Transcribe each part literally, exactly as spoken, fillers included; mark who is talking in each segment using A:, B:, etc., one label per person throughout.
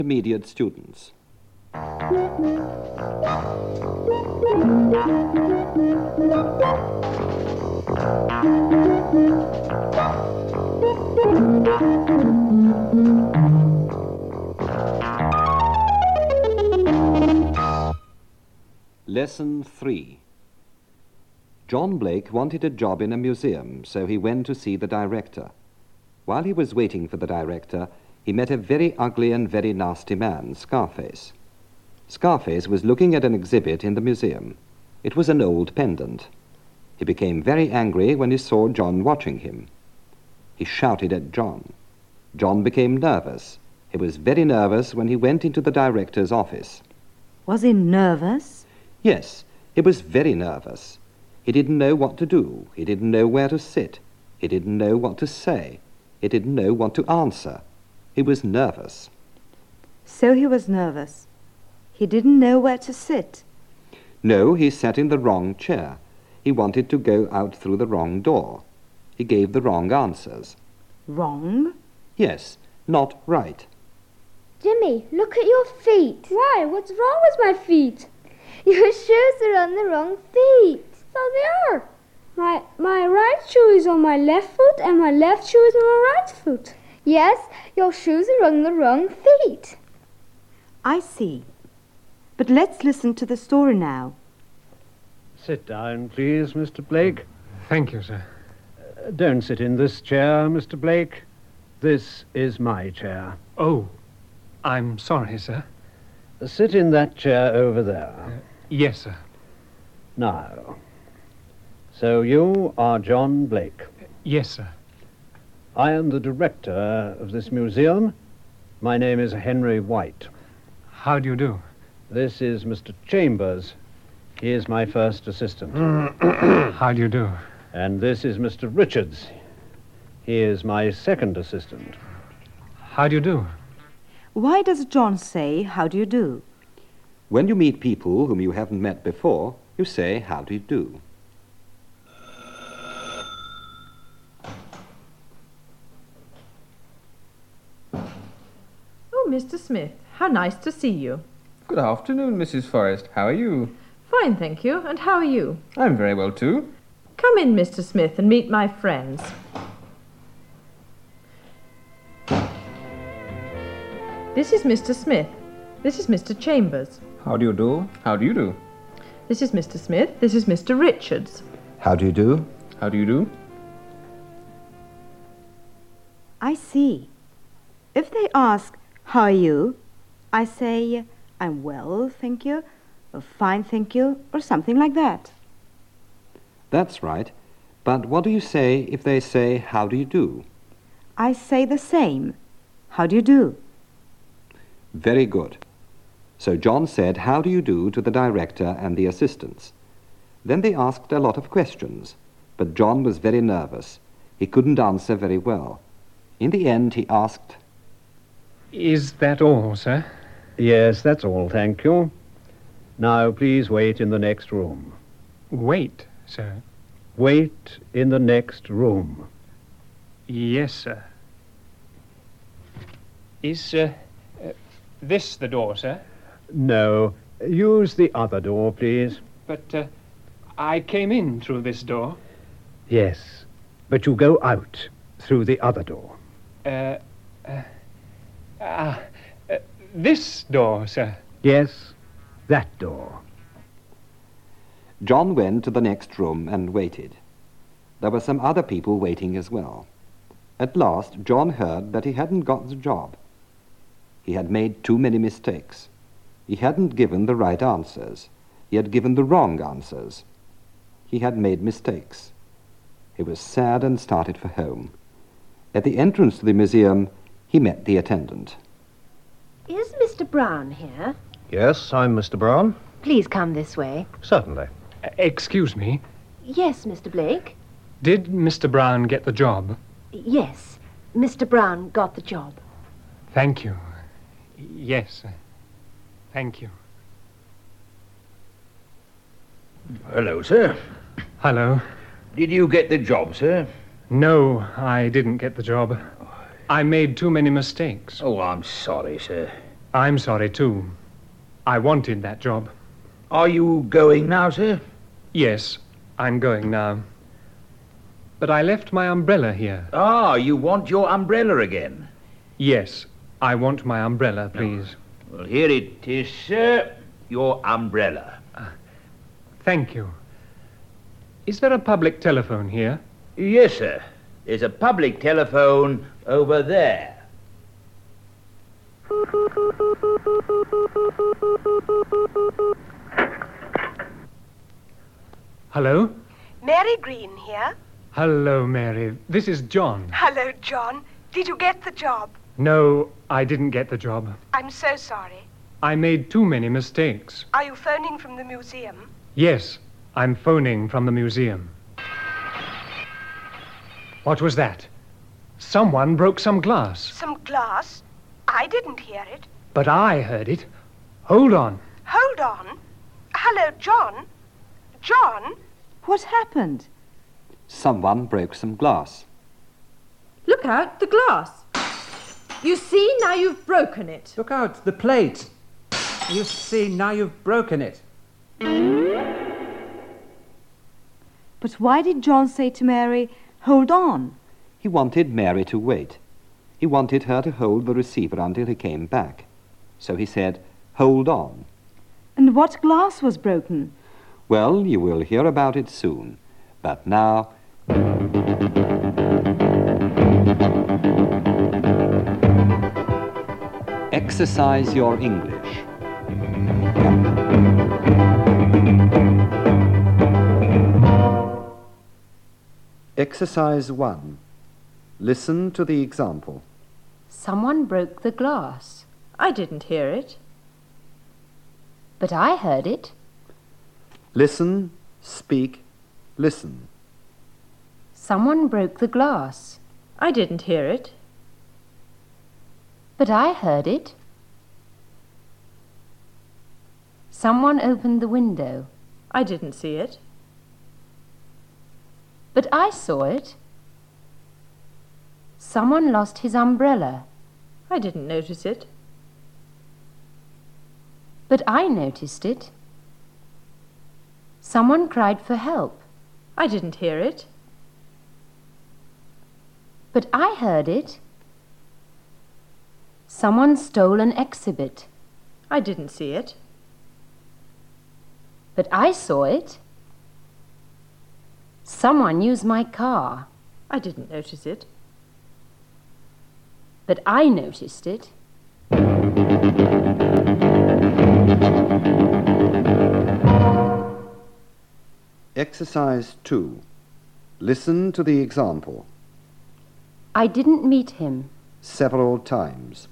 A: Intermediate students. Lesson three. John Blake wanted a job in a museum, so he went to see the director. While he was waiting for the director, he met a very ugly and very nasty man, Scarface. Scarface was looking at an exhibit in the museum. It was an old pendant. He became very angry when he saw John watching him. He shouted at John. John became nervous. He was very nervous when he went into the director's office.
B: Was he nervous?
A: Yes, he was very nervous. He didn't know what to do. He didn't know where to sit. He didn't know what to say. He didn't know what to answer. He was nervous.
B: So he was nervous. He didn't know where to sit.
A: No, he sat in the wrong chair. He wanted to go out through the wrong door. He gave the wrong answers.
B: Wrong?
A: Yes, not right.
C: Jimmy, look at your feet.
D: Why? What's wrong with my feet?
C: Your shoes are on the wrong feet.
D: So they are. My, my right shoe is on my left foot and my left shoe is on my right foot.
C: Yes, your shoes are on the wrong feet.
B: I see. But let's listen to the story now.
E: Sit down, please, Mister Blake.
F: Thank you, sir.
E: Uh, don't sit in this chair, Mister Blake. This is my chair.
F: Oh, I'm sorry, sir.
E: Uh, sit in that chair over there.
F: Uh, yes, sir.
E: Now, so you are John Blake.
F: Uh, yes, sir.
E: I am the director of this museum. My name is Henry White.
F: How do you do?
E: This is Mister Chambers. He is my first assistant.
F: How do you do?
E: And this is Mister Richards. He is my second assistant.
F: How do you do?
B: Why does John say, how do you do?
A: When you meet people whom you haven't met before, you say, how do you do?
G: Oh, Mister Smith, how nice to see you.
H: Good afternoon, Missus Forrest. How are you?
G: Fine, thank you. And how are you?
H: I'm very well, too.
G: Come in, Mister Smith, and meet my friends. This is Mister Smith. This is Mister Chambers.
H: How do you do? How do you do?
G: This is Mister Smith. This is Mister Richards.
A: How do you do?
H: How do you do?
B: I see. If they ask, how are you? I say, I'm well, thank you, or fine, thank you, or something like that.
A: That's right. But what do you say if they say, how do you do?
B: I say the same. How do you do?
A: Very good. So John said, how do you do, to the director and the assistants. Then they asked a lot of questions, but John was very nervous. He couldn't answer very well. In the end, he asked,
F: Is that all, sir?
E: Yes, that's all, thank you. Now, please wait in the next room.
F: Wait, sir.
E: Wait in the next room.
F: Yes, sir. Is uh, uh, this the door, sir?
E: No, use the other door, please.
F: But uh, I came in through this door.
E: Yes, but you go out through the other door.
F: Uh, uh, ah, uh, this door, sir.
E: Yes, that door.
A: John went to the next room and waited. There were some other people waiting as well. At last, John heard that he hadn't got the job. He had made too many mistakes. He hadn't given the right answers. He had given the wrong answers. He had made mistakes. He was sad and started for home. At the entrance to the museum, he met the attendant.
I: Is Mister Brown here?
J: Yes, I'm Mister Brown.
I: Please come this way.
J: Certainly.
F: Uh, excuse me.
I: Yes, Mister Blake?
F: Did Mister Brown get the job?
I: Yes, Mister Brown got the job.
F: Thank you. Yes, sir. Thank you.
K: Hello, sir.
F: Hello.
K: Did you get the job, sir?
F: No, I didn't get the job. I made too many mistakes.
K: Oh, I'm sorry, sir.
F: I'm sorry, too. I wanted that job.
K: Are you going now, sir?
F: Yes, I'm going now. But I left my umbrella here.
K: Ah, you want your umbrella again?
F: Yes, I want my umbrella, please.
K: Well, here it is, sir. Your umbrella.
F: Uh, thank you. Is there a public telephone here?
K: Yes, sir. There's a public telephone over there.
F: Hello?
L: Mary Green here.
F: Hello, Mary. This is John.
L: Hello, John. Did you get the job?
F: No, I didn't get the job.
L: I'm so sorry.
F: I made too many mistakes.
L: Are you phoning from the museum?
F: Yes, I'm phoning from the museum. What was that? Someone broke some glass.
L: Some glass? I didn't hear it.
F: But I heard it. Hold on.
L: Hold on. Hello, John. John?
B: What happened?
A: Someone broke some glass.
G: Look out, the glass. You see, now you've broken it.
M: Look out, the plate. You see, now you've broken it.
B: But why did John say to Mary, hold on?
A: He wanted Mary to wait. He wanted her to hold the receiver until he came back. So he said, hold on.
B: And what glass was broken?
A: Well, you will hear about it soon. But now... Exercise your English. Exercise one. Listen to the example.
I: Someone broke the glass.
G: I didn't hear it.
I: But I heard it.
A: Listen, speak, listen.
I: Someone broke the glass.
G: I didn't hear it.
I: But I heard it. Someone opened the window.
G: I didn't see it.
I: But I saw it. Someone lost his umbrella.
G: I didn't notice it.
I: But I noticed it. Someone cried for help.
G: I didn't hear it.
I: But I heard it. Someone stole an exhibit.
G: I didn't see it.
I: But I saw it. Someone used my car.
G: I didn't notice it.
I: But I noticed it.
A: Exercise two. Listen to the example.
I: I didn't meet him.
A: Several times.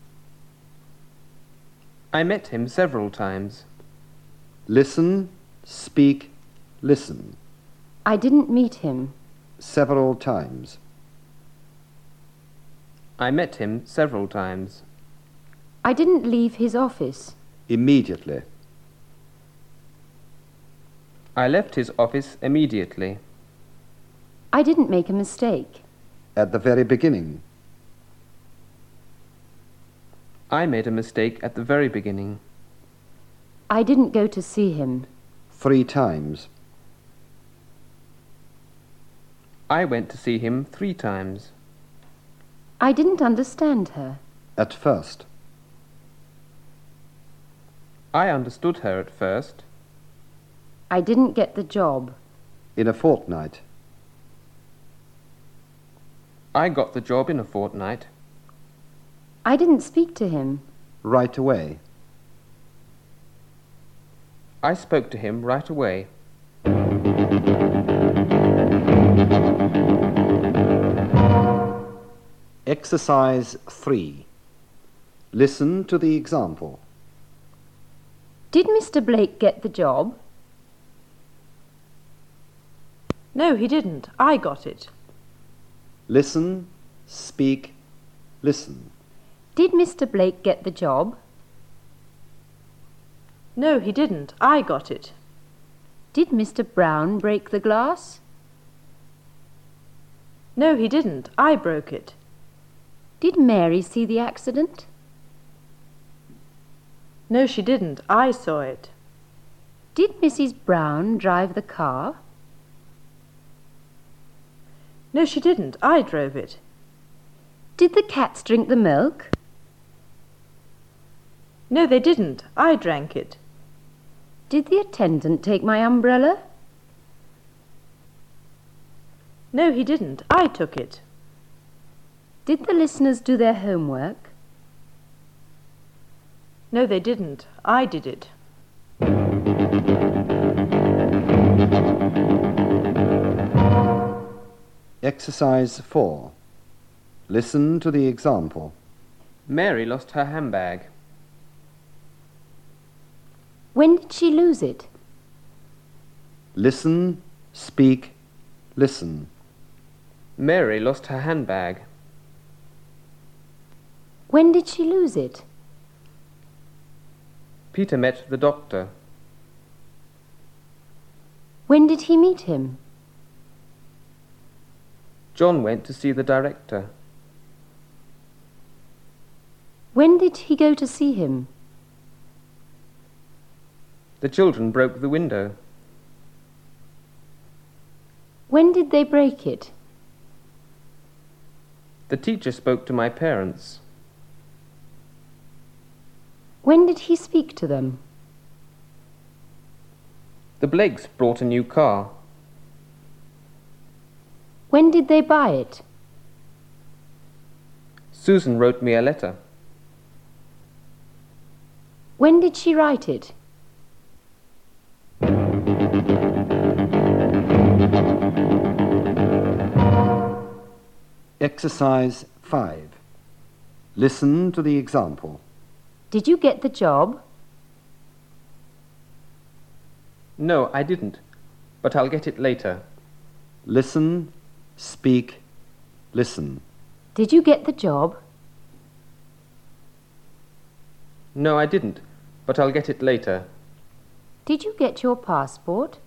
M: I met him several times.
A: Listen, speak, listen.
I: I didn't meet him.
A: Several times.
M: I met him several times.
I: I didn't leave his office.
A: Immediately.
M: I left his office immediately.
I: I didn't make a mistake.
A: At the very beginning.
M: I made a mistake at the very beginning.
I: I didn't go to see him.
A: Three times.
M: I went to see him three times.
I: I didn't understand her.
A: At first.
M: I understood her at first.
I: I didn't get the job.
A: In a fortnight.
M: I got the job in a fortnight.
I: I didn't speak to him.
A: Right away.
M: I spoke to him right away.
A: Exercise three. Listen to the example.
I: Did Mister Blake get the job?
G: No, he didn't. I got it.
A: Listen, speak, listen.
I: Did Mister Blake get the job?
G: No, he didn't. I got it.
I: Did Mister Brown break the glass?
G: No, he didn't. I broke it.
I: Did Mary see the accident?
G: No, she didn't. I saw it.
I: Did Missus Brown drive the car?
G: No, she didn't. I drove it.
I: Did the cats drink the milk?
G: No, they didn't. I drank it.
I: Did the attendant take my umbrella?
G: No, he didn't. I took it.
I: Did the listeners do their homework?
G: No, they didn't. I did it.
A: Exercise four. Listen to the example.
H: Mary lost her handbag.
I: When did she lose it?
A: Listen, speak, listen.
H: Mary lost her handbag.
I: When did she lose it?
H: Peter met the doctor.
I: When did he meet him?
H: John went to see the director.
I: When did he go to see him?
H: The children broke the window.
I: When did they break it?
H: The teacher spoke to my parents.
I: When did he speak to them?
H: The Blakes brought a new car.
I: When did they buy it?
H: Susan wrote me a letter.
I: When did she write it?
A: Exercise five. Listen to the example.
I: Did you get the job?
H: No, I didn't, but I'll get it later.
A: Listen, speak, listen.
I: Did you get the job?
H: No, I didn't, but I'll get it later.
I: Did you get your passport?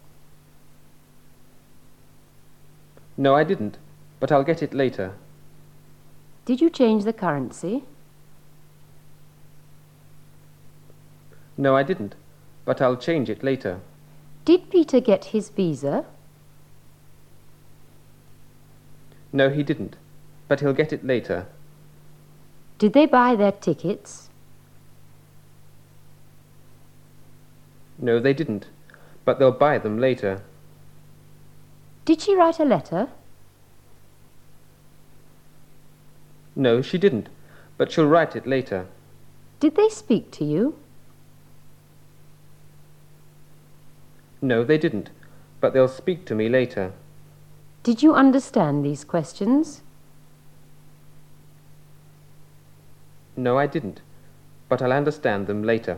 H: No, I didn't, but I'll get it later.
I: Did you change the currency?
H: No, I didn't, but I'll change it later.
I: Did Peter get his visa?
H: No, he didn't, but he'll get it later.
I: Did they buy their tickets?
H: No, they didn't, but they'll buy them later.
I: Did she write a letter?
H: No, she didn't, but she'll write it later.
I: Did they speak to you?
H: No, they didn't, but they'll speak to me later.
I: Did you understand these questions?
H: No, I didn't, but I'll understand them later.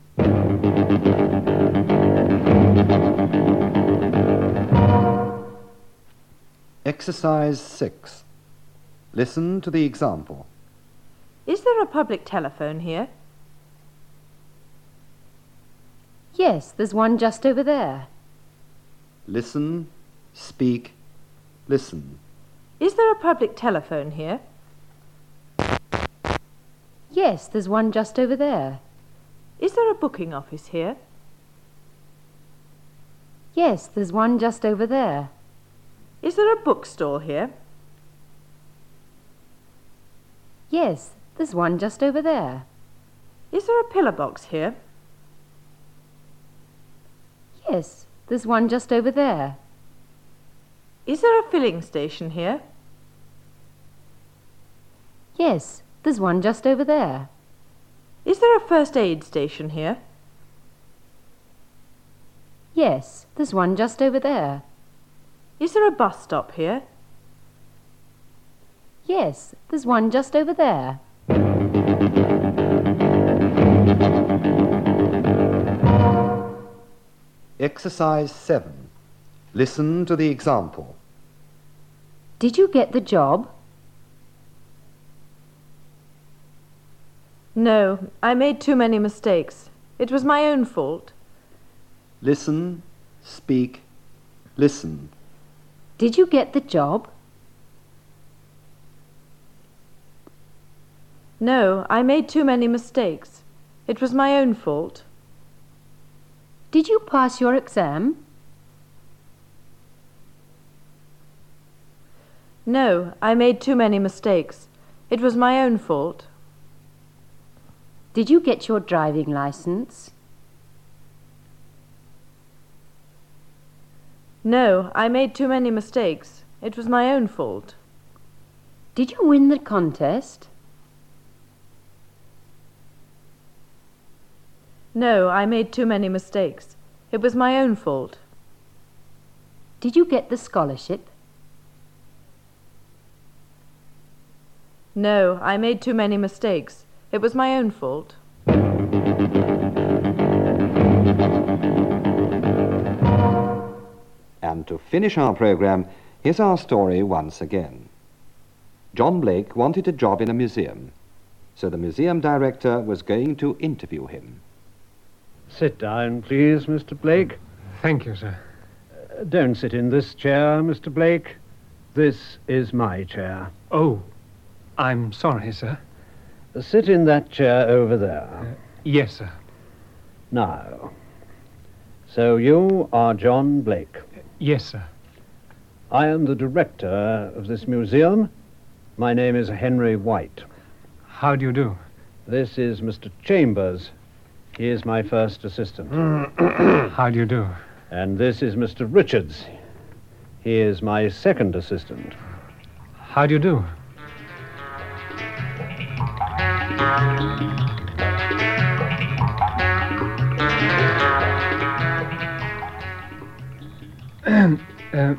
A: Exercise six. Listen to the example.
G: Is there a public telephone here?
I: Yes, there's one just over there.
A: Listen, speak, listen.
G: Is there a public telephone here?
I: Yes, there's one just over there.
G: Is there a booking office here?
I: Yes, there's one just over there.
G: Is there a bookstore here?
I: Yes, there's one just over there.
G: Is there a pillar box here?
I: Yes, there's one just over there.
G: Is there a filling station here?
I: Yes, there's one just over there.
G: Is there a first aid station here?
I: Yes, there's one just over there.
G: Is there a bus stop here?
I: Yes, there's one just over there.
A: Exercise seven. Listen to the example.
I: Did you get the job?
G: No, I made too many mistakes. It was my own fault.
A: Listen, speak, listen.
I: Did you get the job?
G: No, I made too many mistakes. It was my own fault.
I: Did you pass your exam?
G: No, I made too many mistakes. It was my own fault.
I: Did you get your driving license?
G: No, I made too many mistakes. It was my own fault.
I: Did you win the contest?
G: No, I made too many mistakes. It was my own fault.
I: Did you get the scholarship?
G: No, I made too many mistakes. It was my own fault.
A: And to finish our programme, here's our story once again. John Blake wanted a job in a museum, so the museum director was going to interview him.
E: Sit down, please, Mister Blake.
F: Thank you, sir.
E: Uh, don't sit in this chair, Mister Blake. This is my chair.
F: Oh, I'm sorry, sir.
E: Uh, sit in that chair over there.
F: Uh, yes, sir.
E: Now, so you are John Blake?
F: Uh, yes, sir.
E: I am the director of this museum. My name is Henry White.
F: How do you do?
E: This is Mister Chambers. He is my first assistant.
F: How do you do?
E: And this is Mister Richards. He is my second assistant.
F: How do you do? uh,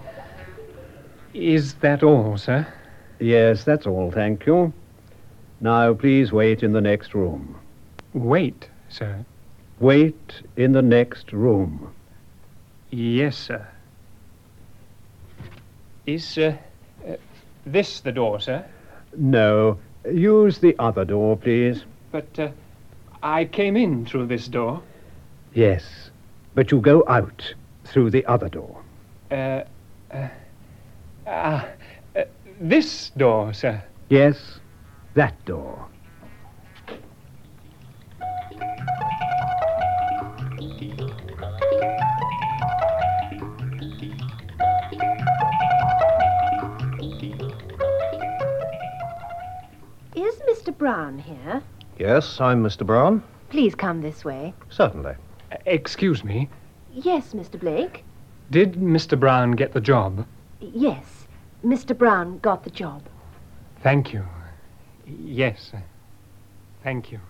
F: is that all, sir?
E: Yes, that's all, thank you. Now, please wait in the next room.
F: Wait, sir?
E: Wait in the next room.
F: Yes, sir. Is uh, uh, this the door, sir?
E: No. Use the other door, please.
F: But uh, I came in through this door.
E: Yes, but you go out through the other door.
F: Uh, uh, ah, uh, this door, sir?
E: Yes, that door.
N: Is Mister Brown here?
J: Yes, I'm Mister Brown.
N: Please come this way.
J: Certainly.
F: Uh, excuse me.
N: Yes, Mister Blake?
F: Did Mister Brown get the job?
N: Yes, Mister Brown got the job.
F: Thank you. Yes, uh, thank you.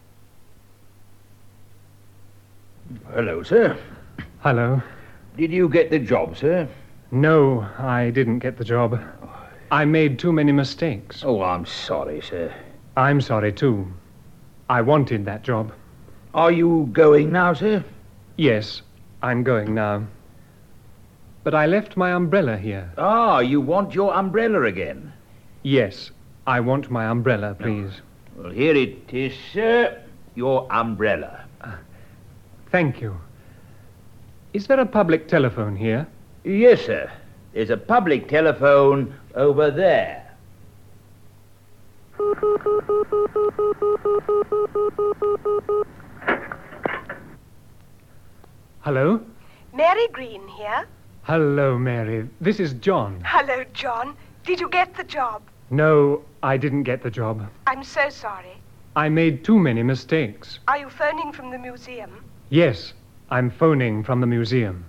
K: Hello, sir.
F: Hello.
K: Did you get the job, sir?
F: No, I didn't get the job. I made too many mistakes.
K: Oh, I'm sorry, sir.
F: I'm sorry, too. I wanted that job.
K: Are you going now, sir?
F: Yes, I'm going now. But I left my umbrella here.
K: Ah, you want your umbrella again?
F: Yes, I want my umbrella, please.
K: Oh. Well, here it is, sir. Your umbrella.
F: Uh, thank you. Is there a public telephone here?
K: Yes, sir. There's a public telephone over there.
F: Hello?
L: Mary Green here.
F: Hello, Mary. This is John.
L: Hello, John. Did you get the job?
F: No, I didn't get the job.
L: I'm so sorry.
F: I made too many mistakes.
L: Are you phoning from the museum?
F: Yes, I'm phoning from the museum.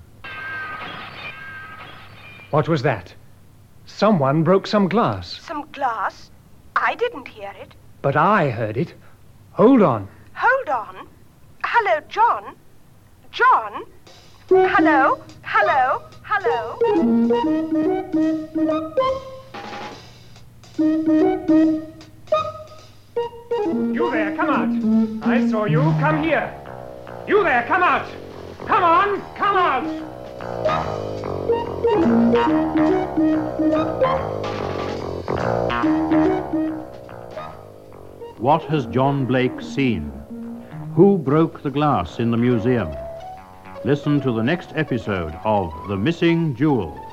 F: What was that? Someone broke some glass.
L: Some glass? I didn't hear it.
F: But I heard it. Hold on.
L: Hold on. Hello, John. John? Hello? Hello? Hello?
F: You there, come out. I saw you. Come here. You there, come out. Come on, come out.
O: What has John Blake seen? Who broke the glass in the museum? Listen to the next episode of The Missing Jewel.